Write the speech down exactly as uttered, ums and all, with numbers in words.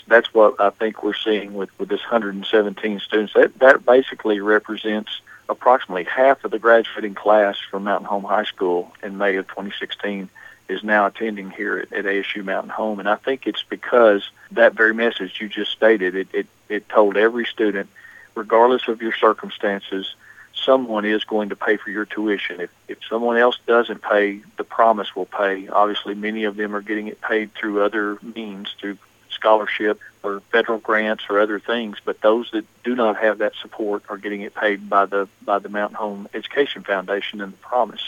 That's what I think we're seeing with, with this one hundred seventeen students. That, that basically represents approximately half of the graduating class from Mountain Home High School in May of twenty sixteen is now attending here at, at A S U Mountain Home. And I think it's because that very message you just stated, it, it, it told every student, regardless of your circumstances, someone is going to pay for your tuition. If, if someone else doesn't pay, the promise will pay. Obviously, many of them are getting it paid through other means, through scholarship or federal grants or other things, but those that do not have that support are getting it paid by the by the Mountain Home Education Foundation and the promise.